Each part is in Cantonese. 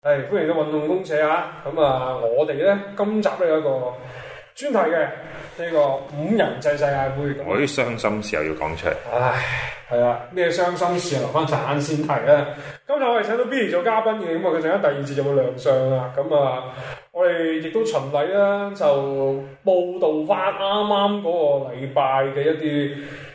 係歡迎到運動公社啊！咁啊，我哋咧今集咧有一個專題嘅呢個5人制世界盃。 我啲傷心事又要講出嚟。 唉，係啊，咩傷心事留翻陣間先提啦。今日我哋請到 Billy 做嘉賓嘅，咁啊佢陣間第二節就會亮相啦。咁啊，我哋亦都循例啦，就報導翻啱啱嗰個禮拜嘅一啲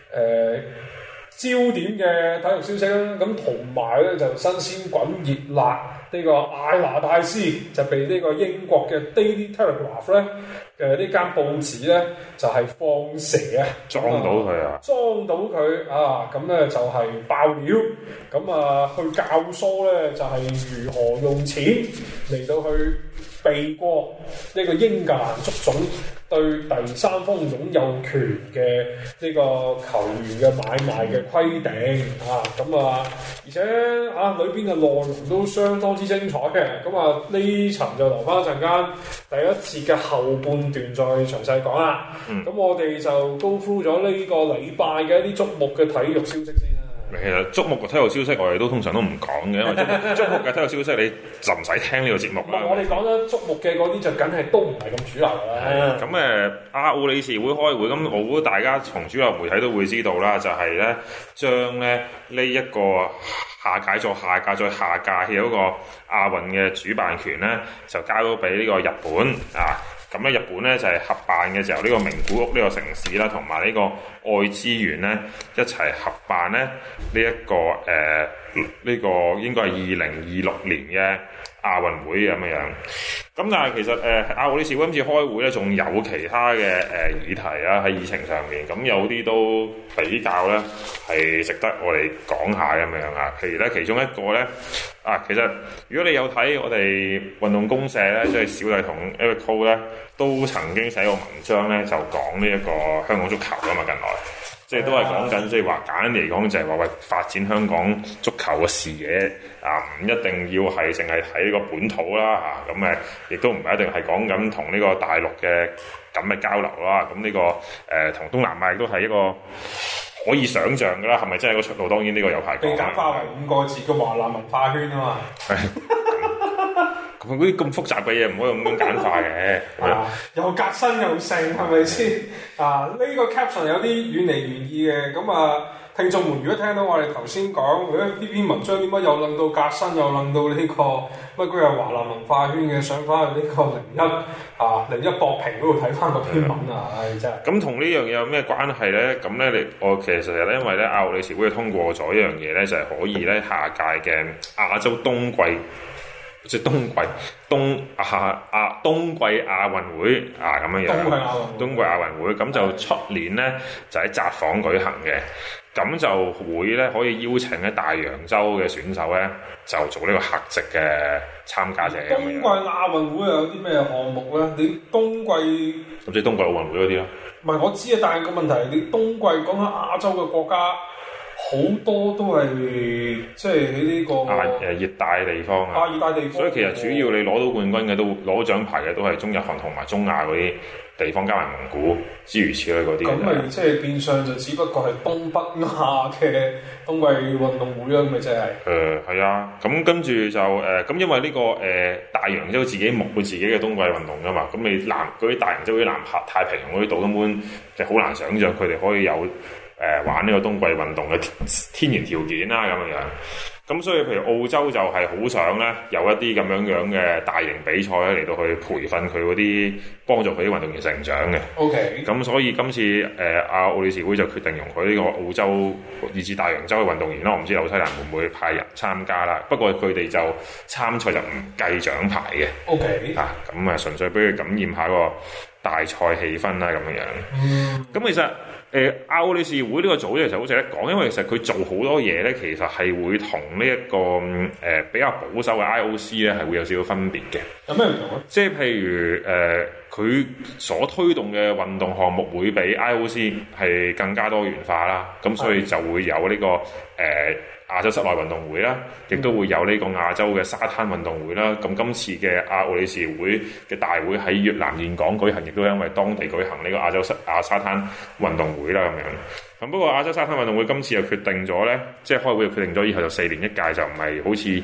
焦點嘅體育消息啦。咁同埋咧就新鮮滾熱辣。呢個艾拿大師就被呢個英國嘅 Daily Telegraph 咧呢間報紙咧就係放蛇啊， 裝到佢啊， 裝到佢啊，咁咧就係爆料，咁啊去教唆咧就係如何用錢嚟到去避過呢個英格蘭足總對第三方擁有權嘅呢個球員嘅買賣嘅規定啊，咁啊，而且啊裏邊嘅內容都相當之精彩嘅，咁啊呢層就留翻一陣間第一節嘅後半段再詳細講啦。咁我哋就go through咗呢個禮拜嘅一啲矚目嘅體育消息先啦。 其實矚目嘅體育消息我哋都通常都唔講嘅，因為矚目嘅體育消息你就唔使聽呢個節目啦。 我哋講得矚目嘅嗰啲就梗係都唔係咁主流啦。 咁奧理事會開會，咁我估大家從主流媒體都會知道啦，就係咧將咧呢一個下屆再下屆再下屆嘅嗰個亞運嘅主辦權咧，就交咗俾呢個日本啊。咁咧日本咧就係合辦嘅時候，呢個名古屋呢個城市啦，同埋呢個愛知縣咧一齊合辦咧呢一個呢個應該係2026年嘅亞運會咁樣。咁但係其實奧理事會今次開會咧，仲有其他嘅議題啊喺議程上面，咁有啲都比較咧係值得我哋講下咁樣啊。譬如咧其中一個咧其實如果你有睇我哋運動公社咧，即係小弟同 Eric 咧都曾經寫過文章咧，就講呢一個香港足球㗎嘛，近來。即係都係講緊，即係話簡單嚟講就係話喂發展香港足球嘅視野啊，唔一定要係淨係睇呢個本土啦嚇，咁亦都唔係一定係講緊同呢個大陸嘅緊密交流啦。咁呢個同東南亞亦都係一個可以想像㗎啦，係咪真係個出路？當然呢個有排講。 被簡化為5個字嘅華南文化圈啊嘛。 佢嗰啲咁複雜嘅嘢唔可以咁樣簡化嘅。 又革新又盛，係咪先？呢個 caption 有啲遠離原意嘅。咁啊，聽眾們如果聽到我哋頭先講，呢篇文章點解又論到革新，又論到呢個乜鬼係華南文化圈嘅，上翻去呢個01博評嗰度睇翻個篇文啊！真係。咁同呢樣嘢有咩關係咧？咁咧我其實咧，因為咧奧理事會通過咗一樣嘢咧，就係可以咧下屆嘅亞洲冬季。即係冬季亞運會咁樣樣，冬季亞運會咁就出年咧就喺札幌舉行嘅，咁就會咧可以邀請咧大洋洲嘅選手咧就做呢個客席嘅參加者。 冬季亞運會有啲咩項目咧？你冬季咁即係冬季奧運會嗰啲咯？唔係我知啊，但係個問題你冬季講緊亞洲嘅國家。好多都係即係喺呢個熱帶地方啊， 熱帶地方， 所以其實主要你攞到冠軍嘅都攞獎牌嘅都係中日韓同埋中亞嗰啲地方，加埋蒙古諸如此類嗰啲。 咁咪即係變相就只不過係東北亞嘅冬季運動會咯，咁咪即係。 係啊，咁跟住就咁因為呢個大洋洲自己木佢自己嘅冬季運動㗎嘛，咁你嗰啲大洋洲嗰啲南太平洋嗰啲島根本就好難想像佢哋可以有。玩呢個冬季運動嘅天然條件啦，咁樣，咁所以譬如澳洲就係好想咧有一啲咁樣嘅大型比賽咧嚟到去培訓佢嗰啲幫助佢啲運動員成長嘅。 OK。咁所以今次奧理事會就決定容許呢個澳洲以至大洋洲嘅運動員啦，我唔知紐西蘭會唔會派人參加啦。不過佢哋就參賽就唔計獎牌嘅。 OK。 咁純粹俾佢感染下個大賽氣氛啦，咁樣。咁其實。奧理事會呢個組織其實好值得講，因為其實佢做好多嘢咧，其實係會同呢一個比較保守嘅 IOC 咧係會有少少分別嘅。 有咩唔同啊？ 即係譬如佢所推動嘅運動項目會比 IOC 係更加多元化啦，咁所以就會有呢個亞洲室內運動會啦，亦都會有呢個亞洲嘅沙灘運動會啦。咁今次嘅奧理事會嘅大會喺越南峴港舉行，亦都因為當地舉行呢個亞沙灘運動會啦咁樣。咁不過亞洲沙灘運動會今次又決定咗咧，即係開會又決定咗以後就4年一屆，就唔係好似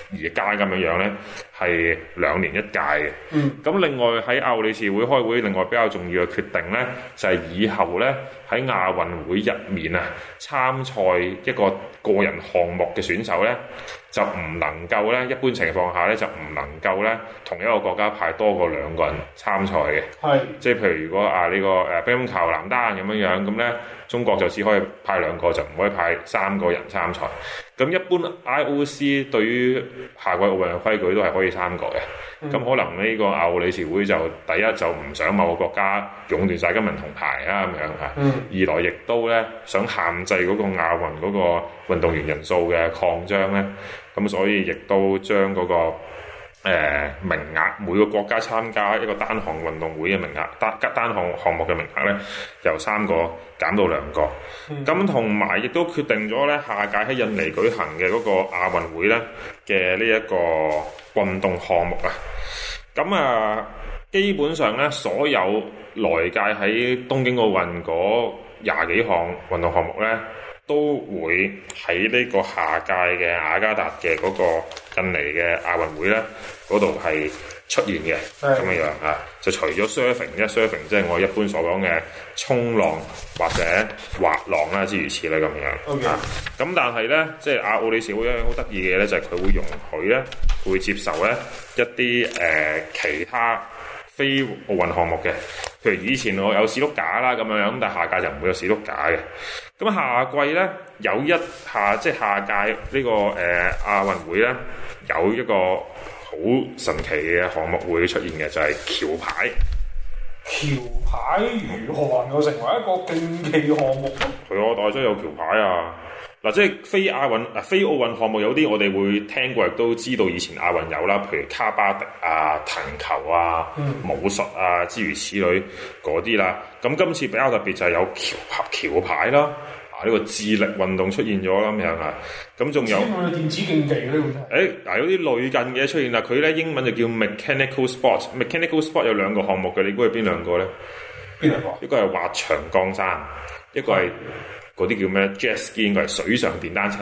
而家咁樣咧，係2年1屆嘅。咁另外喺亞奧理事會開會，另外比較重要嘅決定咧，就係以後咧喺亞運會入面啊，參賽一個個人項目嘅選手咧，就唔能夠咧，一般情況下咧就唔能夠咧同一個國家派多過2個人參賽嘅。係，即係譬如如果呢個乒乓球男單咁樣咁咧，中國就只可以派2個，就唔可以派3個人參賽。咁一般 IOC 對於夏季奧運嘅規矩都係可以3個嘅。咁可能呢個亞奧理事會就第一就唔想某個國家壟斷晒金銀銅牌啦咁樣嚇，二來亦都咧想限制嗰個亞運嗰個運動員人數嘅擴張咧，咁所以亦都將嗰個名額，每個國家參加一個單項運動會嘅名額，單項目嘅名額咧，由3個減到2個。咁同埋亦都決定咗咧，下屆喺印尼舉行嘅嗰個亞運會咧嘅呢一個運動項目啊。咁基本上咧，所有來屆喺東京奧運嗰20幾項運動項目咧，都會喺呢個下屆嘅雅加達嘅嗰個印尼嘅亞運會咧嗰度係出現嘅咁樣啊。就除咗 surfing 即係我一般所講嘅衝浪或者滑浪啦，諸如此類咁樣。咁但係咧，即係亞奧理事會好得意嘅嘢咧，就係佢會容許咧，會接受咧一啲其他非奧運項目嘅，譬如以前我有士碌架啦咁樣，但係下屆就唔會有士碌架嘅。咁下季咧有即係下屆呢個亞運會咧有一個好神奇嘅項目會出現嘅，就係橋牌。橋牌如何能夠成為一個競技項目？係啊，大洲有橋牌啊！嗱，即係非奧運項目有啲我哋會聽過，亦都知道以前亞運有啦，譬如卡巴迪啊、藤球啊、武術啊諸如此類嗰啲啦。咁今次比較特別就係有橋牌啦，呢個智力運動出現咗啦咁樣啊。咁仲有電子競技咧，有啲類近嘅出現啦。佢咧英文就叫 mechanical sport。mechanical sport 有2個項目嘅，你估係邊2個咧？邊2個？一個係滑長降山，一個係嗰啲叫咩 jet ski， 應該係水上電單車。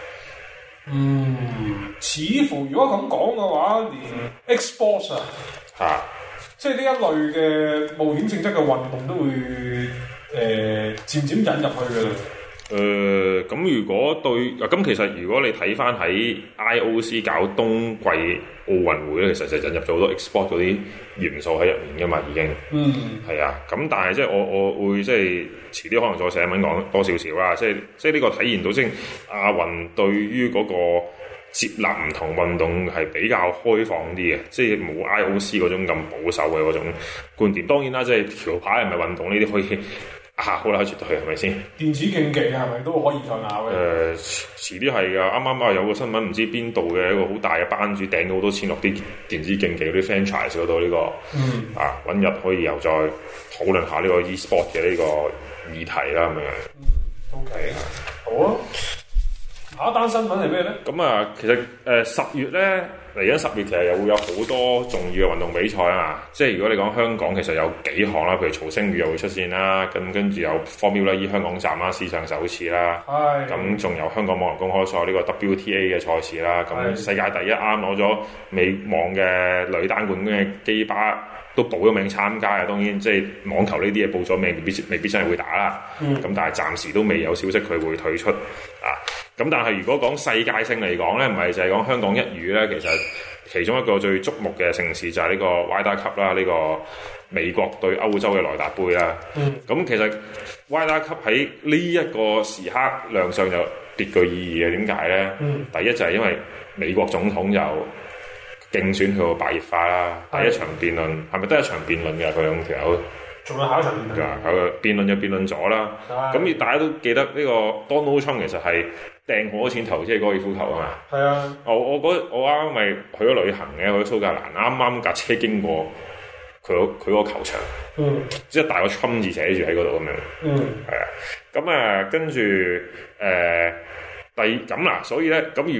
似乎如果咁講嘅話，連 Xbox 即係呢一類嘅冒險性質嘅運動都會漸漸引入去嘅啦。咁如果咁其實如果你睇翻喺 IOC 搞冬季奧運會咧，其實就引入咗好多 export 嗰啲元素喺入面噶嘛，已經。係啊，咁但係即係我會即係遲啲可能再寫文講多少少啦，即係呢個體現到即係亞運對於嗰個接納唔同運動係比較開放啲嘅，即係冇 IOC 嗰種咁保守嘅嗰種觀點。當然啦，即係橋牌係咪運動呢啲可以好啦，絕對係咪先？電子競技係咪都可以再拗嘅？遲啲係㗎，啱啱有個新聞，唔知邊度嘅一個好大嘅班主掟咗好多錢落啲電子競技嗰啲 franchise 嗰度呢個，揾日可以又再討論下呢個 e-sport 嘅呢個議題啦咁樣。OK， 好啊。下一單新聞係咩咧？咁其實10月咧嚟緊10月，其實又會有好多重要嘅運動比賽啊！即係如果你講香港，其實有幾項啦，譬如曹星如又會出現啦，咁跟住有 Formula E 香港站啦，史上首次啦，咁仲有香港網球公開賽呢個 WTA 嘅賽事啦，咁世界第一啱攞咗美網嘅女單冠軍嘅基巴都報咗名參加嘅。當然即係網球呢啲嘢報咗名，未必真係會打啦。咁但係暫時都未有消息佢會退出啊。咁但係如果講世界性嚟講咧，唔係就係講香港一語咧，其實其中一個最矚目嘅盛事就係呢個 Ryder Cup 啦，呢個美國對歐洲嘅萊達杯啦。咁其實 Ryder Cup 喺呢一個時刻亮相就別具意義嘅。點解咧？第一就係因為美國總統就競選佢個白熱化啦，第一場辯論係咪得一場辯論嘅？佢2條友仲有下一場辯論。佢辯論就辯論咗啦。咁大家都記得呢個 Donald Trump 其實係掟好多錢投資係高爾夫球啊嘛。係啊。我啱啱咪去咗旅行嘅，去蘇格蘭，啱啱架車經過佢個球場。即係大個 Trump 字寫住喺嗰度咁樣。係啊。咁跟住咁啦，所以咧，咁如果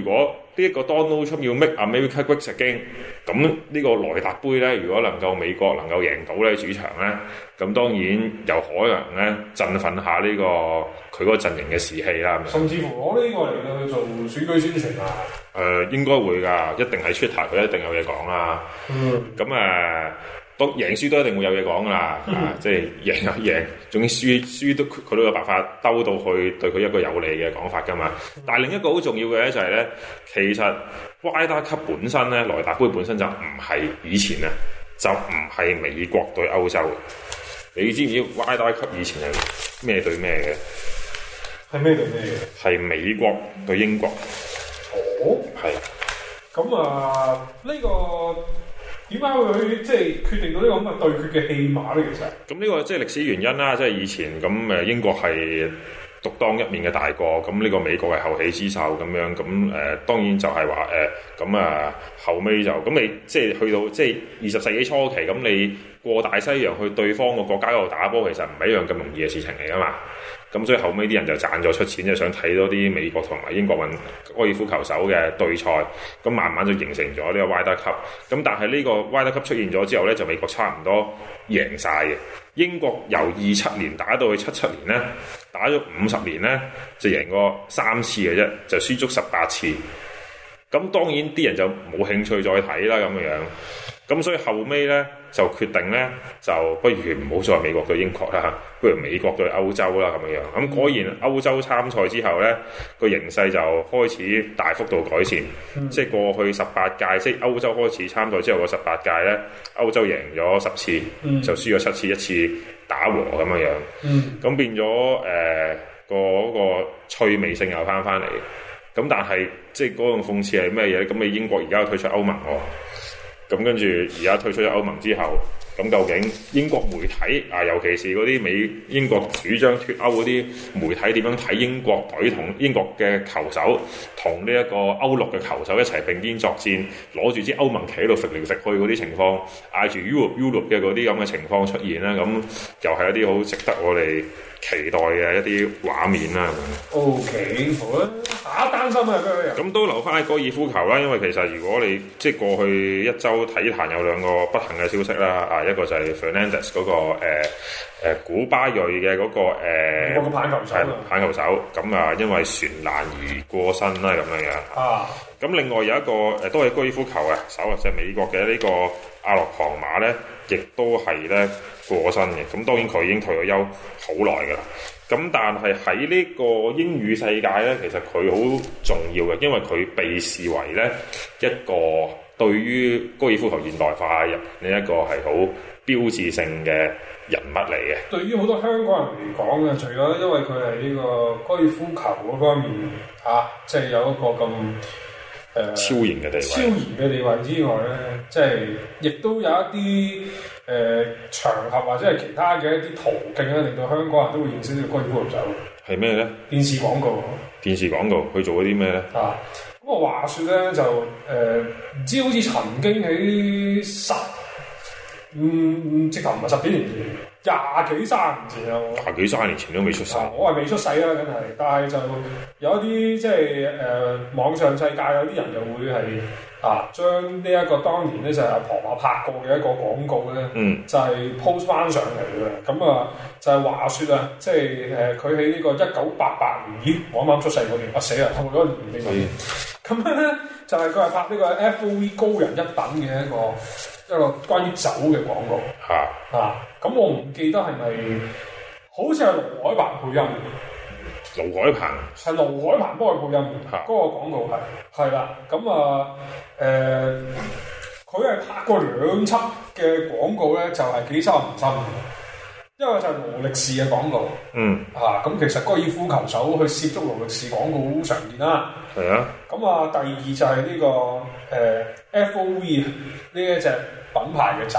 呢一個 Donald Trump 要 make America great again， 咁呢個萊達杯咧，如果能夠美國能夠贏到咧主場咧，咁當然有可能咧振奮下呢個佢嗰個陣營嘅士氣啦。 甚至乎攞呢個嚟到去做選舉宣傳啊！ 應該會㗎，一定係 Twitter 佢一定有嘢講啦。咁都贏輸都一定會有嘢講㗎啦。即係贏就贏，總之輸都佢都有辦法兜到去對佢一個有利嘅講法㗎嘛。但係另一個好重要嘅咧就係咧，其實 Ryder Cup 本身咧，萊達杯本身就唔係以前啊，就唔係美國對歐洲。你知唔知 Ryder Cup 以前係咩對咩嘅？ 係咩對咩嘅？ 係美國對英國。 哦， 係。 咁呢個點解會即係決定到呢個咁嘅對決嘅戲碼咧？其實咁呢個即係歷史原因啦，即係以前咁英國係獨當一面嘅大國，咁呢個美國係後起之秀咁樣，咁當然就係話後尾就咁你即係去到即係20世紀初期，咁你過大西洋去對方個國家嗰度打波，其實唔係一樣咁容易嘅事情嚟噶嘛。咁所以後尾啲人就賺咗出錢，就想睇多啲美國同埋英國高爾夫球手嘅對賽，咁慢慢就形成咗呢個 Ryder Cup。咁但係呢個 Ryder Cup 出現咗之後咧，就美國差唔多贏晒嘅。英國由27年打到去77年咧，打咗50年咧，就贏過3次嘅啫，就輸足18次。咁當然啲人就冇興趣再睇啦咁樣。咁所以後尾咧就決定咧，就不如唔好再美國對英國啦，不如美國對歐洲啦咁樣。咁果然歐洲參賽之後咧，個形勢就開始大幅度改善。即係過去18屆，即係歐洲開始參賽之後個18屆咧，歐洲贏咗10次，就輸咗7次，1次打和咁樣。咁變咗嗰個趣味性又翻嚟。咁但係即係嗰種諷刺係咩嘢咧？咁你英國而家退出歐盟喎。咁跟住而家退出咗歐盟之後，咁究竟英國媒體尤其是嗰啲英國主張脱歐嗰啲媒體點樣睇英國隊同英國嘅球手同呢一個歐陸嘅球手一齊並肩作戰，攞住支歐盟旗喺度揈嚟揈去嗰啲情況，嗌住 Europe 嘅嗰啲咁嘅情況出現啦，咁又係一啲好值得我哋期待嘅一啲畫面啦。 OK， 好啦，下一單新聞係咩嘢？ 咁都留翻喺高爾夫球啦，因為其實如果你即係過去一週體壇有兩個不幸嘅消息啦，一個就係 Fernandez 嗰個古巴裔嘅嗰個棒球手， 咁因為船難而過身啦咁樣。咁另外有一個都係高爾夫球嘅手，就係美國嘅呢個阿洛龐馬咧，亦都係咧過身嘅。咁當然佢已經退咗休好耐㗎啦。咁但係喺呢個英語世界咧，其實佢好重要嘅，因為佢被視為咧一個對於高爾夫球現代化入呢一個係好標誌性嘅人物嚟嘅。對於好多香港人嚟講嘅，除咗因為佢係呢個高爾夫球嗰方面即係有一個咁超然嘅地位之外咧，即係亦都有一啲場合或者係其他嘅一啲途徑咧，令到香港人都會認識呢個高爾夫球手。 係咩咧？電視廣告佢做咗啲咩咧？ 咁話說咧就唔知好似曾經喺直頭唔係10幾年前，20幾30年前啊！20 幾30年前都未出世。 我係未出世啦，梗係，但係就有一啲即係網上世界有啲人就會係將呢一個當年咧就係阿龐馬拍過嘅一個廣告咧，就係 post 翻上嚟嘅。咁就係話說即係佢喺呢個1988年，我啱啱出世嗰年，死啦，透過咗年呢個。咁咧就係佢係拍呢個 FOV 高人一等嘅一個關於酒嘅廣告。咁我唔記得係咪好似係盧海鵬配音嘅。 盧海鵬係盧海鵬幫佢配音嘅，嗰個廣告係啦。咁佢係拍過2輯嘅廣告咧，就係幾收唔深嘅。一個就係勞力士嘅廣告。咁其實高爾夫球手去涉足勞力士廣告好常見啦。 係啊。咁第二就係呢個FOV 呢一隻品牌嘅酒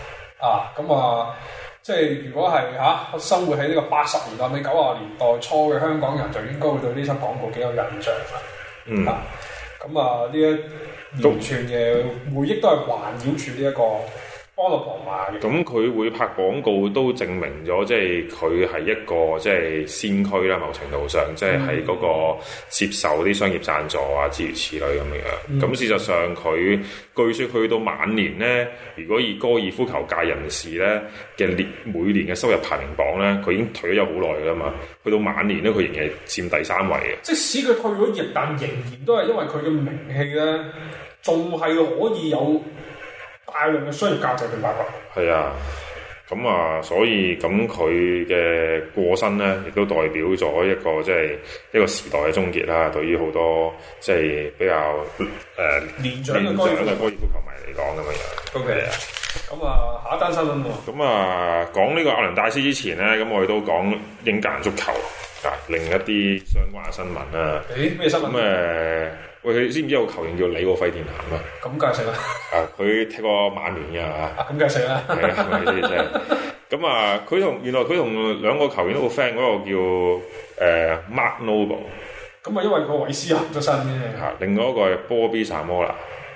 即係如果係生活喺呢個80年代尾90年代初嘅香港人，就應該會對呢輯廣告幾有印象啦。呢一連串嘅回憶都係環繞住呢一個安樂旁買嘅。 咁佢會拍廣告都證明咗，即係佢係一個即係先驅啦，某程度上即係喺嗰個接受啲商業贊助啊，諸如此類咁樣。咁事實上佢據説去到晚年咧，如果以高爾夫球界人士咧嘅每年嘅收入排名榜咧，佢已經退咗好耐㗎嘛。去到晚年咧，佢仍然係佔第3位嘅。 即使佢退咗役，但仍然都係因為佢嘅名氣咧，仲係可以有大量嘅商業價值被發掘。 係啊，咁啊，所以咁佢嘅過身咧，亦都代表咗一個即係一個時代嘅終結啦。對於好多即係比較年長嘅高爾夫球迷嚟講咁樣。 OK 啊，咁啊，下一單新聞喎。 咁啊，講呢個亞倫戴斯之前咧，咁我哋都講英格蘭足球啊，另一啲相關嘅新聞啊。 咩新聞？ 咁喂，你知唔知有個球員叫李奧費電南啊？ 咁梗係識啦。 佢踢過曼聯嘅嚇。 咁梗係識啦。 係啊，咪先真係。咁啊，原來佢同兩個球員都好 friend，嗰個叫Mark Noble。 咁啊，因為個韋斯咸出身啫。 嚇，另外一個係波比薩摩拉。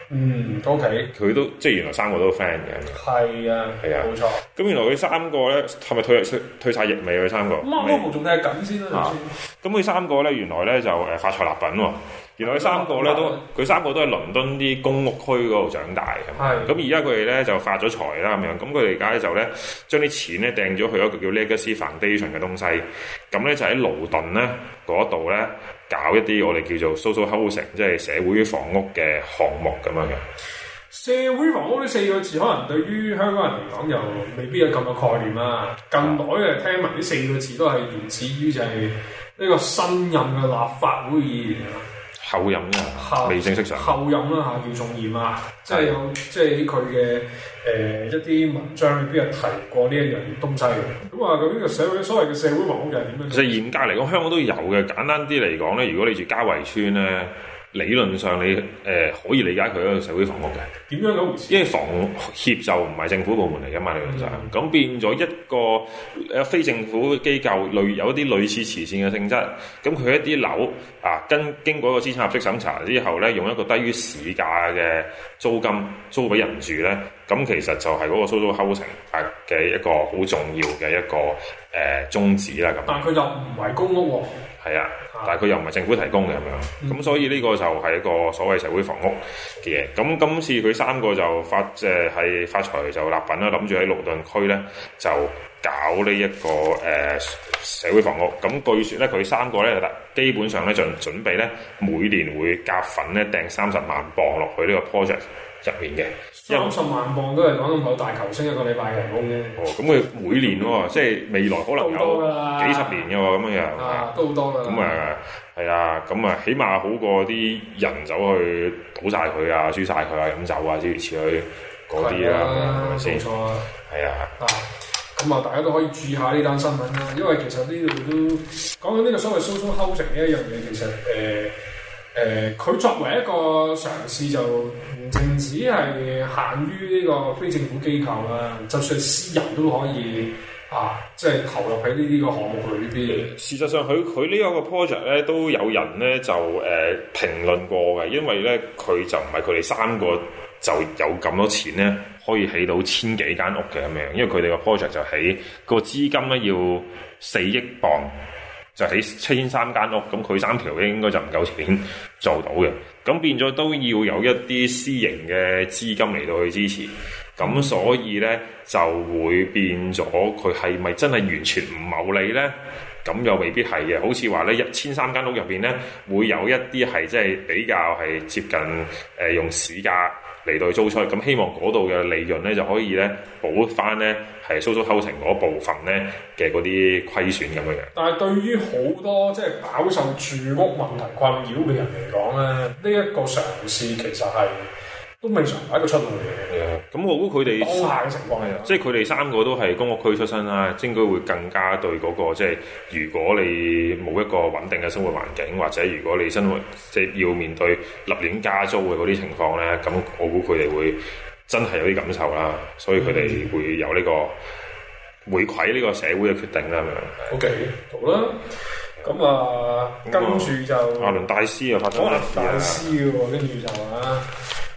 OK。 佢都即係原來3個都 friend 嘅。 係啊，冇錯。 咁原來佢3個咧係咪退晒役未？佢3個。 Mark Noble仲踢緊先啦。 咁佢3個咧原來咧就發財立品喎。原來佢3個咧佢3個都係倫敦啲公屋區嗰度長大嘅。係。咁而家佢哋咧就發咗財啦咁樣，咁佢哋而家咧就咧將啲錢咧掟咗去一個叫 Legacy Foundation 嘅東西，咁咧就喺勞頓咧嗰度咧搞一啲我哋叫做 social housing， 即係社會房屋嘅項目咁樣嘅。 社會房屋呢4個字，可能對於香港人嚟講又未必有咁嘅概念啦。近來嘅聽聞呢4個字都係源自於就係呢個新任嘅立法會議員後任啊，未正式上後任啦嚇，叫仲賢啊，即係有即係佢嘅一啲文章裏邊有提過呢一樣東西嘅。咁啊，究竟個所謂嘅社會房屋又係點樣？ 其實嚴格嚟講，香港都有嘅。簡單啲嚟講咧，如果你住家圍村咧，理論上你可以理解佢一個社會房屋嘅。點樣咁回事？因為房協就唔係政府部門嚟嘅嘛，理論上咁變咗一個非政府機構有一啲類似慈善嘅性質。咁佢一啲樓啊，經過一個資產合適審查之後咧，用一個低於市價嘅租金租俾人住咧，咁其實就係嗰個 social housing 嘅一個好重要嘅一個宗旨啦。咁但佢又唔係公屋喎。係啊，但係佢又唔係政府提供嘅咁樣，咁所以呢個就係一個所謂社會房屋嘅嘢。咁今次佢3個就發財就立品啦，諗住喺勞頓區咧就搞呢一個社會房屋。咁據說咧，佢3個咧基本上咧就準備咧每年會夾份咧掟30萬磅落去呢個 project 入面嘅。30萬磅都係講到某大球星一個禮拜嘅人工啫。哦，咁佢每年喎，即係未來可能有幾十年嘅喎，咁樣樣都好多㗎。咁係啊，咁起碼好過啲人走去賭晒佢啊、輸晒佢啊、飲酒啊諸如此類嗰啲啦，係咪先？冇錯啊。係啊。咁啊，大家都可以注意下呢單新聞啦，因為其實呢度都講緊呢個所謂 social housing 呢一樣嘢，其實佢作為一個嘗試就唔淨止係限於呢個非政府機構啦，就算私人都可以即係投入喺呢啲個項目裏邊。事實上，佢呢一個 project 咧都有人咧就評論過嘅，因為咧佢就唔係佢哋3個就有咁多錢咧可以起到1000幾間屋嘅咁樣，因為佢哋個 project 就起個資金咧要4億磅。就起73間屋，咁佢3條應該就唔夠錢做到嘅，咁變咗都要有一啲私營嘅資金嚟到去支持，咁所以咧就會變咗佢係咪真係完全唔牟利咧？咁又未必係嘅，好似話咧1003間屋入邊咧會有一啲係即係比較係接近用市價嚟到去租出，咁希望嗰度嘅利潤咧就可以咧補翻咧係 social housing 嗰部分咧嘅嗰啲虧損咁樣嘅。但係對於好多即係飽受住屋問題困擾嘅人嚟講咧，呢一個嘗試其實係都未嘗係一個出路嚟嘅。咁我估佢哋當下嘅情況係，即係佢哋3個都係公屋區出身啦，應該會更加對嗰個即係如果你冇一個穩定嘅生活環境，或者如果你生活即係要面對立亂加租嘅嗰啲情況咧，咁我估佢哋會真係有啲感受啦，所以佢哋會有呢個回饋呢個社會嘅決定啦。OK， 好啦，咁啊，跟住就亞倫戴斯啊，發生咩事啊？亞倫戴斯喎，跟住就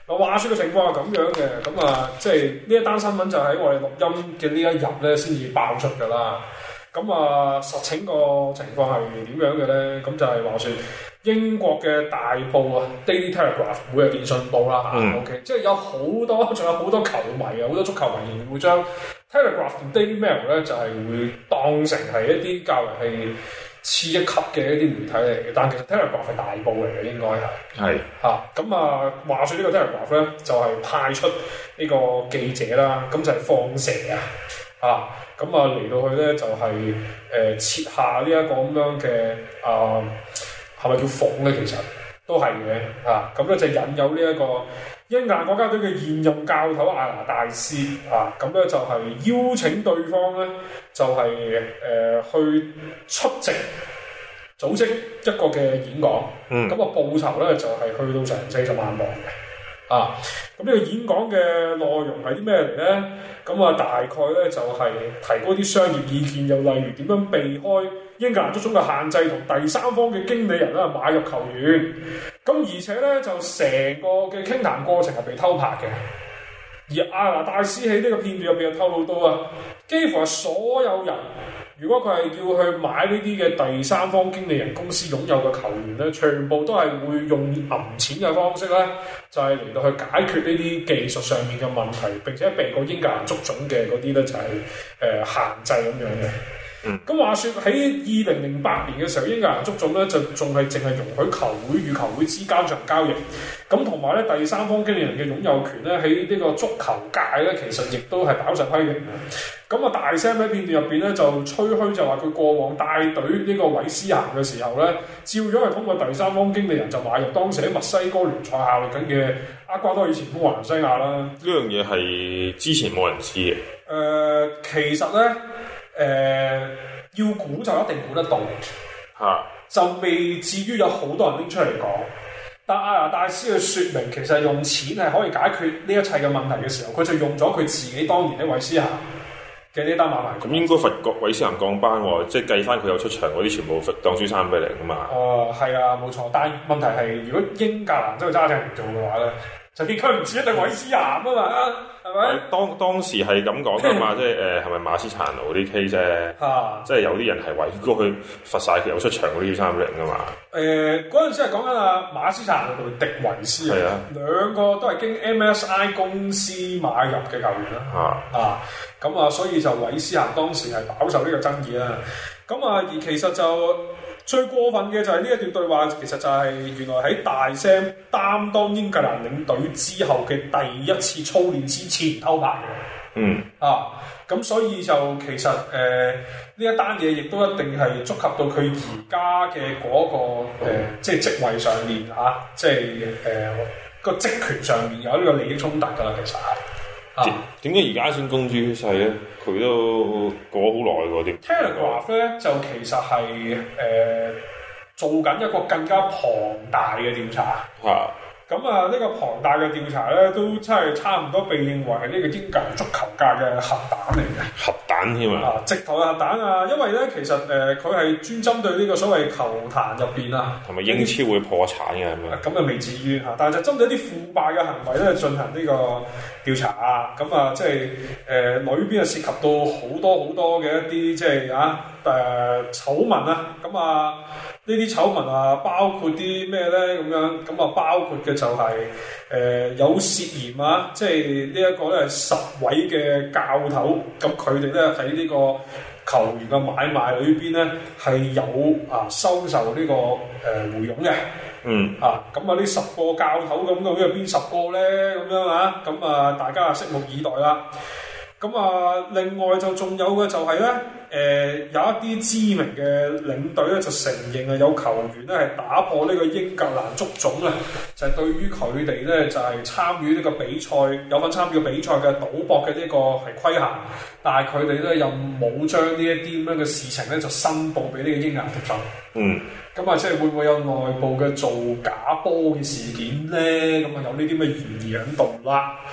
嗱，話説嘅情況係咁樣嘅，咁啊，即係呢一單新聞就喺我哋錄音嘅呢一日咧先至爆出㗎啦。咁啊，實情個情況係點樣嘅咧？咁就係話説英國嘅大報啊，《Daily Telegraph》每日電訊報啦嚇，OK， 即係有好多，仲有好多球迷啊，好多足球迷仍然會將《Telegraph》同《Daily Mail》咧就係會當成係一啲較為係次一級嘅一啲媒體嚟嘅，但其實《Telegraph》係大報嚟嘅，應該係嚇。咁啊，話説呢個《Telegraph》咧就係派出呢個記者啦，咁就係放蛇啊。咁啊嚟到去咧就係設下呢一個咁樣嘅係咪叫諷咧？其實都係嘅嚇。咁咧就引誘呢一個英格蘭國家隊嘅現任教頭艾拿戴斯啊，咁咧就係邀請對方咧就係去出席組織一個嘅演講。咁啊報酬咧就係去到成40萬鎊嘅啊。咁呢個演講嘅內容係啲咩嚟咧？咁啊，大概咧就係提供啲商業意見，又例如點樣避開英格蘭足總嘅限制，同第三方嘅經理人啦買入球員。咁而且咧就成個嘅傾談過程係被偷拍嘅。而艾拿戴斯喺呢個片段入邊又透露到啊，幾乎係所有人，如果佢係要去買呢啲嘅第三方經理人公司擁有嘅球員咧，全部都係會用揞錢嘅方式咧，就係嚟到去解決呢啲技術上面嘅問題，並且避過英格蘭足總嘅嗰啲咧就係限制咁樣嘅。咁話説喺2008年嘅時候，英格蘭足總咧就仲係淨係容許球會與球會之間進行交易，咁同埋咧第三方經理人嘅擁有權咧喺呢個足球界咧其實亦都係飽受批評嘅。咁啊大 Sam 喺片段入邊咧就吹噓就話佢過往帶隊呢個韋斯咸嘅時候咧，照樣係通過第三方經理人就買入當時喺墨西哥聯賽效力緊嘅厄瓜多爾前鋒華倫西亞啦。 呢樣嘢係之前冇人知嘅。 其實咧。要估就一定估得到，就未至於有好多人拎出嚟講。但艾拿戴斯嘅説明，其實用錢係可以解決呢一切嘅問題嘅時候，佢就用咗佢自己當年喺韋斯咸嘅呢單買賣。 咁應該罰韋斯咸降班喎，即係計翻佢有出場嗰啲全部當輸3-0㗎嘛。係啊，冇錯。但係問題係，如果英格蘭真係揸正唔做嘅話咧，就應該唔止一定韋斯咸啊嘛，係咪？ 當時係咁講㗎嘛，即係係咪馬斯查奴啲 case 啫？即係有啲人係為過去罰晒佢有出場嗰啲3-0㗎嘛。嗰陣時係講緊馬斯查奴同迪維斯啊，兩個都係經 MSI 公司買入嘅球員啦。咁啊，所以就韋斯咸當時係飽受呢個爭議啦。咁啊，而其實就最過分嘅就係呢一段對話，其實就係原來喺大 Sam 擔當英格蘭領隊之後嘅第一次操練之前偷拍嘅。咁所以就其實呢一單嘢亦都一定係觸及到佢而家嘅嗰個即係職位上面即係個職權上面有呢個利益衝突㗎啦，其實係。 點解而家先公諸於世咧？佢都過咗好耐喎啲。 Telegraph 咧就其實係做緊一個更加龐大嘅調查。咁呢個龐大嘅調查咧，都真係差唔多被認為係呢個英格蘭足球界嘅核彈嚟嘅。核彈添啊！直頭係核彈啊！因為咧，其實佢係專針對呢個所謂球壇入邊啊，同埋英超會破產嘅咁啊，未至於嚇，但係就針對一啲腐敗嘅行為咧進行呢個調查啊。咁啊，即係裏邊啊涉及到好多嘅一啲即係醜聞啊。咁啊〜呢啲醜聞啊，包括啲咩咧？咁樣咁啊，包括嘅就係有涉嫌啊，即係呢一個咧係10位嘅教頭，咁佢哋咧喺呢個球員嘅買賣裏邊咧係有收受呢個回佣嘅。咁啊呢10個教頭咁究竟係邊10個咧？咁樣咁啊大家拭目以待啦。咁啊，另外就仲有嘅就係咧，有一啲知名嘅領隊咧就承認有球員咧係打破呢個英格蘭足總咧，就係對於佢哋咧就係參與呢個比賽有份參與比賽嘅賭博嘅呢個係規限，但係佢哋咧又冇將呢一啲咁樣嘅事情咧就申報俾呢個英格蘭足總。咁啊，即係會唔會有內部嘅造假波嘅事件咧？咁啊，有呢啲咩嫌疑喺度啦。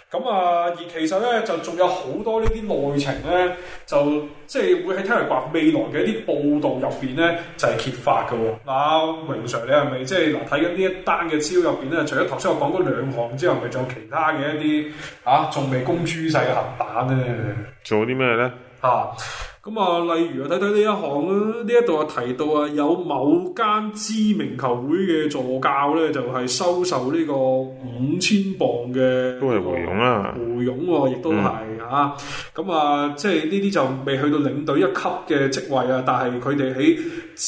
咁而其實咧就仲有好多呢啲內情咧，就即係會喺聽人話未來嘅一啲報道入邊咧，就係揭發嘅喎。嗱，榮 Sir，你係咪即係嗱睇緊呢一單嘅資料入邊咧？除咗頭先我講嗰兩項之後，咪仲有其他嘅一啲仲未公諸世嘅核彈咧？ 做啲咩咧？ 例如睇睇呢一項啦，呢一度提到有某間知名球會嘅助教咧，就係收受呢個5000磅嘅都係回傭啦， 回傭喎，亦都係即係呢啲就未去到領隊一級嘅職位啊，但係佢哋喺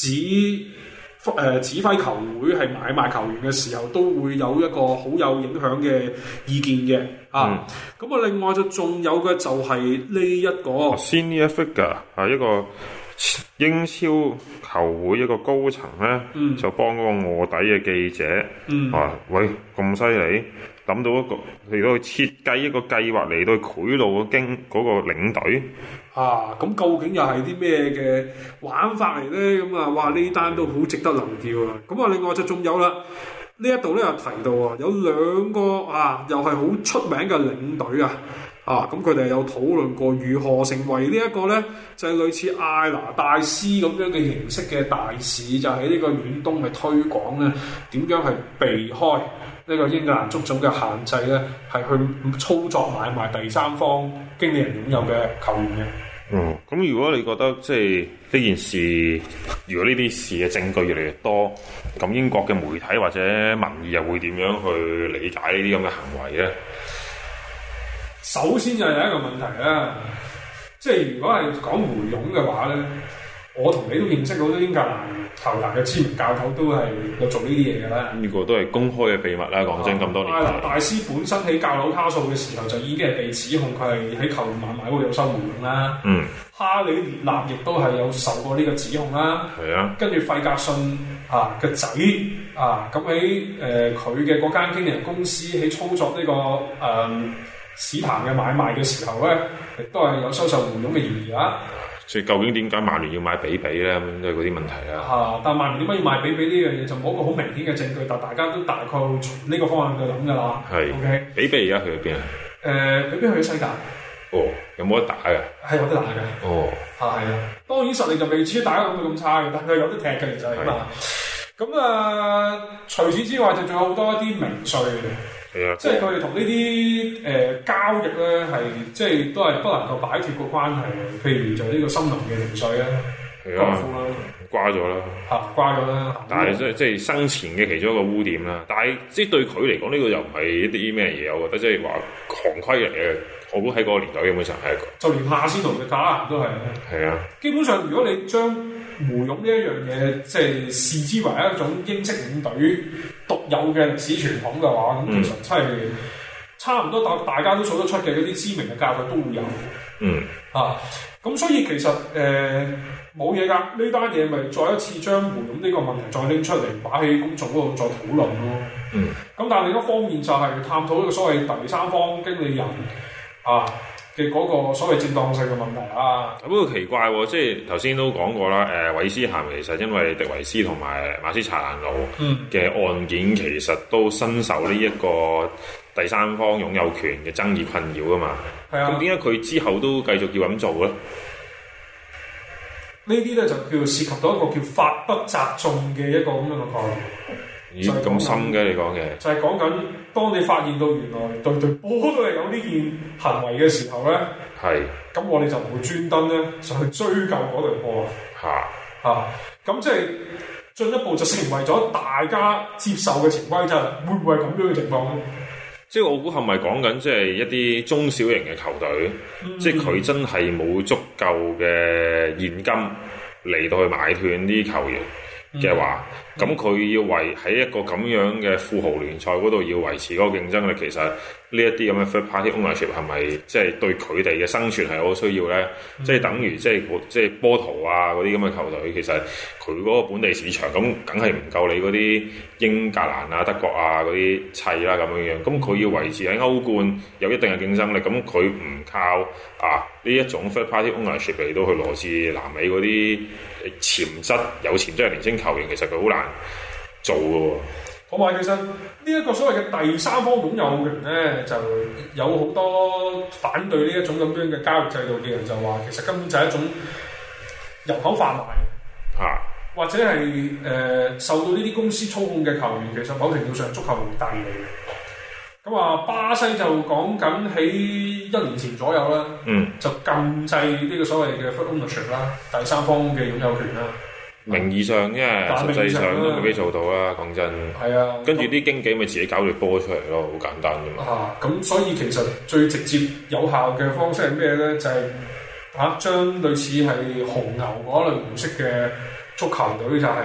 指揮球會係買賣球員嘅時候，都會有一個好有影響嘅意見嘅另外就仲有嘅就係呢一個 senior figure 係一個英超球會一個高層咧，就幫嗰個臥底嘅記者喂，咁犀利，諗到一個嚟到去設計一個計劃嚟到去賄賂嗰個領隊咁究竟又係啲咩嘅玩法嚟咧？哇！呢單都好值得留意喎。另外就仲有啦，呢一度咧又提到有兩個又係好出名嘅領隊咁佢哋有討論過如何成為呢一個咧，就係類似艾拿戴斯咁樣嘅形式嘅大使，就喺呢個遠東嘅推廣咧，點樣係避開呢個英格蘭足總嘅限制咧，係去操作買賣第三方經理人擁有嘅球員嘅。 咁如果你覺得即係呢件事，如果呢啲事嘅證據越嚟越多，咁英國嘅媒體或者民意又會點樣去理解呢啲咁嘅行為咧？ 首先就有一個問題啦，即係如果係講回傭嘅話咧，我同你都認識好多英格蘭球壇嘅知名教頭都係有做呢啲嘢嘅啦。呢個都係公開嘅秘密啦，講真咁多年。 艾拿戴斯本身喺教紐卡素嘅時候就已經係被指控佢係喺球員買賣嗰度有收回傭啦。哈里列納亦都係有受過呢個指控啦。跟住費格遜嘅仔咁喺佢嘅嗰間經理人公司喺操作呢個史壇嘅買賣嘅時候咧，亦都係有收受回傭嘅嫌疑啦。 所以究竟點解曼聯要買比比咧？咁都係嗰啲問題啦。 但曼聯點解要買比比呢樣嘢就冇一個好明顯嘅證據，但大家都大概從呢個方向去諗㗎啦。OK， 比比而家去咗邊啊？ 比比去咗西甲。 有冇得打㗎？ 係有得打嘅。係啊。當然實力就未至於大家諗到咁差嘅，但係有得踢嘅其實係嘛。咁除此之外就仲有好多一啲名帥嘅。即係佢哋同呢啲交易咧，係即係都係不能夠擺脫個關係嘅。譬如就呢個森林嘅名帥啦，高夫啦， 瓜咗啦， 瓜咗啦。 但係即係生前嘅其中一個污點啦。但係即係對佢嚟講，呢個又唔係一啲咩嘢，我覺得即係話狂規嚟嘅。我估喺嗰個年代基本上係一個，就連夏仙奴嘅加蘭都係。基本上如果你將回傭呢一樣嘢，即係視之為一種英式領隊獨有嘅歷史傳統嘅話，咁其實真係差唔多大家都數得出嘅嗰啲知名嘅教頭都會有。咁所以其實冇嘢㗎，呢單嘢咪再一次將回傭呢個問題再拎出嚟擺喺公眾嗰度再討論咯。咁但係另一方面就係探討一個所謂第三方經理人嘅嗰個所謂正當性嘅問題不過奇怪喎，即係頭先都講過啦。韋斯咸其實因為迪維斯同埋馬斯查蘭路嘅案件，其實都深受呢一個第三方擁有權嘅爭議困擾啊嘛。咁點解佢之後都繼續要咁做咧？ 呢啲咧就叫涉及到一個叫法不責眾嘅一個咁樣嘅概念。 咁深嘅你講嘅， 就係講緊當你發現到原來對波都係有呢件行為嘅時候咧，咁我哋就唔會專登咧就去追究嗰隊波咁即係進一步就成為咗大家接受嘅潛規則，會唔會係咁樣嘅情況咧？ 即係我估係咪講緊即係一啲中小型嘅球隊，即係佢真係冇足夠嘅現金嚟到去買斷啲球員嘅話，咁佢要喺一個咁樣嘅富豪聯賽嗰度要維持嗰個競爭力，其實呢一啲咁嘅 third party ownership 係咪即係對佢哋嘅生存係好需要咧？即係等於即係波圖嗰啲咁嘅球隊，其實佢嗰個本地市場咁梗係唔夠你嗰啲英格蘭德國嗰啲砌啦咁樣。咁佢要維持喺歐冠有一定嘅競爭力，咁佢唔靠呢一種 third party ownership 嚟到去羅致南美嗰啲有潛質嘅年輕球員，其實佢好難做嘅喎。 同埋其實呢一個所謂嘅第三方擁有權咧，就有好多反對呢一種咁樣嘅交易制度嘅人就話，其實根本就係一種人口販賣，或者係受到呢啲公司操控嘅球員，其實某程度上足球奴隸嚟嘅。咁啊，巴西就講緊喺1年前左右啦，就禁制呢個所謂嘅 full ownership 啦，第三方嘅擁有權啦。 名義上啫，實際上都未必做到啦。講真，係啊，跟住啲經紀咪自己搞條波出嚟咯，好簡單啫嘛。 咁所以其實最直接有效嘅方式係咩咧？就係將類似係紅牛嗰類模式嘅足球隊就係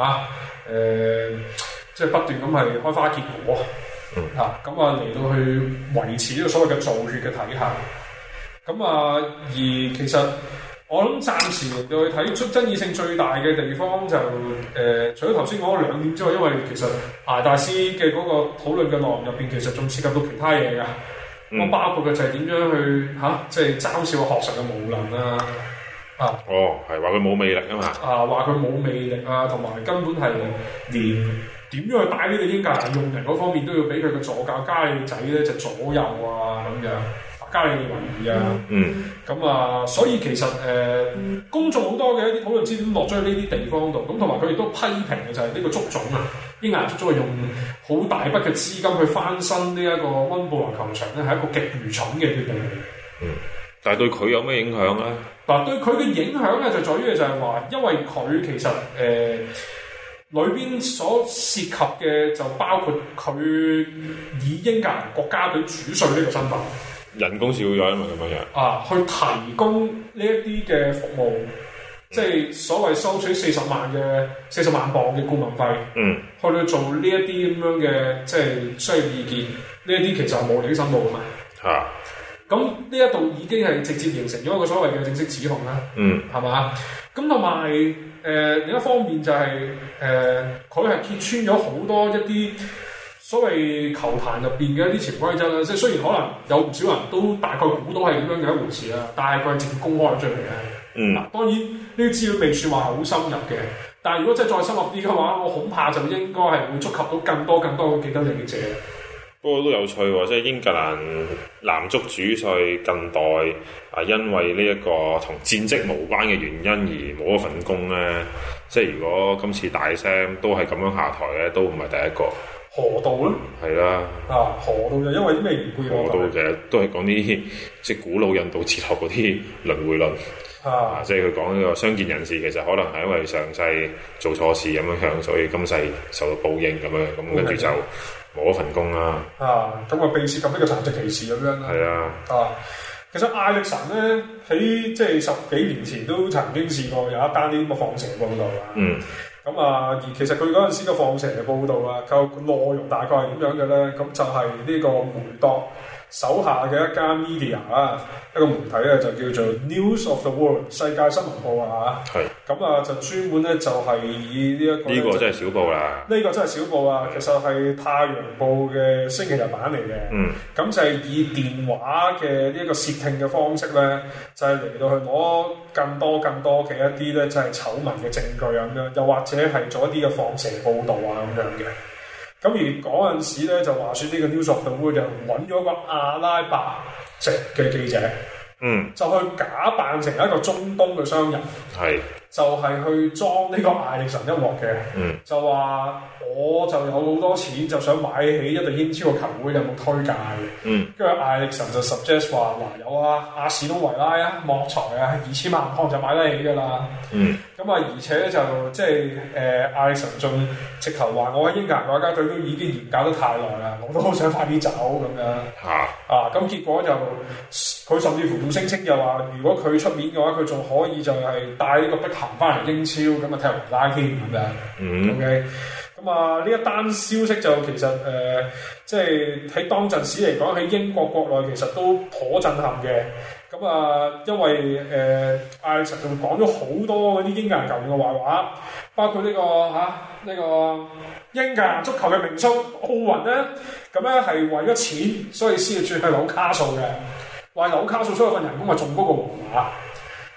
即係不斷咁係開花結果。咁嚟到去維持呢個所謂嘅造血嘅體系。而其實我諗暫時嚟到去睇出爭議性最大嘅地方就除咗頭先講嗰兩點之外，因為其實艾大師嘅嗰個討論嘅內容入邊，其實仲涉及到其他嘢㗎。咁包括嘅就係點樣去即係嘲笑學術嘅無能啊！ 係話佢冇魅力啊嘛！ 話佢冇魅力啊，同埋根本係連點樣去帶呢個英格蘭用人嗰方面都要俾佢嘅助教加利仔咧就左右啊咁樣，加利維爾啊，所以其實公眾好多嘅一啲討論焦點落咗喺呢啲地方度，咁同埋佢哋都批評嘅就係呢個足總啊，英格蘭足總係用好大筆嘅資金去翻新呢一個溫布萊球場咧，係一個極愚蠢嘅決定嚟。 但係對佢有咩影響咧？ 嗱，對佢嘅影響咧就在於就係話，因為佢其實裏邊所涉及嘅就包括佢以英格蘭國家隊主帥呢個身份， 人工少咗因為咁樣去提供呢一啲嘅服務，即係所謂收取40萬磅嘅顧問費，去到做呢一啲咁樣嘅即係商業意見，呢一啲其實係冇利益申報噶嘛。咁呢一度已經係直接形成咗一個所謂嘅正式指控啦，係嘛？咁同埋另一方面就係佢係揭穿咗好多一啲所謂球壇入邊嘅一啲潛規則啦。即係雖然可能有唔少人都大概估到係咁樣嘅一回事啦，但係佢係直接公開咗出嚟嘅。當然呢啲資料未算話係好深入嘅，但係如果真係再深入啲嘅話，我恐怕就應該係會觸及到更多嘅既得利益者。 不過都有趣喎，即係英格蘭男足主帥近代因為呢一個同戰績無關嘅原因而冇一份工咧，即係如果今次大 Sam 都係咁樣下台咧，都唔係第一個。 何道咧？ 係啦。 何道就因為啲咩緣故？ 何道其實都係講啲即係古老印度哲學嗰啲輪迴論。即係佢講呢個傷健人士，其實可能係因為上世做錯事咁樣，所以今世受到報應咁樣，咁跟住就冇一份工啦。 咁被涉及呢個殘疾歧視咁樣啦。 係啊。 其實艾力神咧喺即係10幾年前都曾經試過有一單啲咁嘅放蛇報導啦。而其實佢嗰陣時嘅放蛇嘅報導啊，個內容大概係點樣嘅咧？咁就係呢個梅鐸手下嘅一間 media 啦，一個媒體咧就叫做 News of the World 世界新聞報啊嚇。就專門咧就係以呢個真係小報啦。 呢個真係小報啊，其實係《太陽報》嘅星期日版嚟嘅。咁就係以電話嘅呢一個竊聽嘅方式咧，就係嚟到去攞更多嘅一啲咧，就係醜聞嘅證據咁樣，又或者係做一啲嘅放蛇報導啊咁樣嘅。咁而嗰陣時咧，就話説呢個 News of the World 就揾咗個阿拉伯籍嘅記者，就去假扮成一個中東嘅商人，就係去裝呢個艾力神一鑊嘅，就話我就有好多錢，就想買起一隊英超嘅球會，有冇推介？跟住艾力神就 suggest 話有啊，阿士東維拉啊，莫才啊，2000萬磅就買得起㗎啦。而且咧就即係艾力神仲直頭話我喺英格蘭國家隊都已經研究得太耐啦，我都好想快啲走咁樣。咁結果就佢甚至乎仲聲稱就話，如果佢出面嘅話，佢仲可以就係帶呢個碧咸翻嚟英超，咁踢維拉添咁樣。OK，呢一單消息就其實即係喺當陣時嚟講，喺英國國內其實都頗震撼嘅。因為艾力神仲講咗好多嗰啲英格蘭球員嘅壞話，包括呢個英格蘭足球嘅名宿奧雲咧，咁咧係為咗錢，所以先至轉去紐卡素嘅。話紐卡素出咗份人工係仲高過皇馬，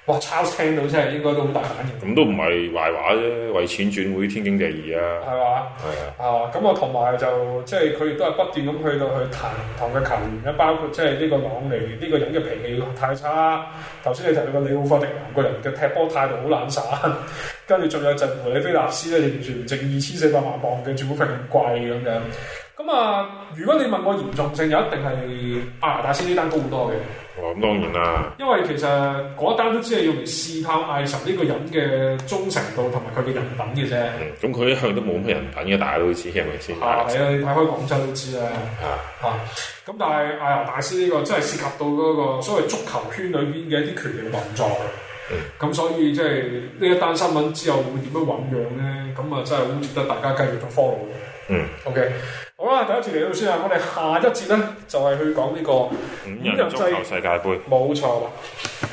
哇！Charles 聽到真係應該都好大反應。 咁都唔係壞話啫，為錢轉會天經地義啊。 係嘛？ 係啊，咁啊，同埋就即係佢亦都係不斷咁去到去彈唔同嘅球員咧，包括即係呢個朗尼呢個人嘅脾氣太差。頭先你提到個李奧法迪南個人嘅踢波態度好懶散，跟住仲有就梅里菲納斯咧，完全唔值2400萬磅嘅轉會費咁貴咁樣。咁啊，如果你問我嚴重性，就一定係亞拿大先呢單高好多嘅。 咁當然啦。 因為其實嗰一單都只係用嚟試探艾神呢個人嘅忠誠度同埋佢嘅人品嘅啫。 咁佢一向都冇咩人品嘅，大家都知係咪先？ 係啊，你睇開廣州都知啦。咁但係亞拿大師呢個真係涉及到嗰個所謂足球圈裏邊嘅一啲權力運作。咁所以即係呢一單新聞之後會點樣醖釀咧？咁啊真係好值得大家繼續做 follow 嘅。OK， 好啦，第一節嚟到先啊，我哋下一節咧就係去講呢個五人足球世界盃。 冇錯啦。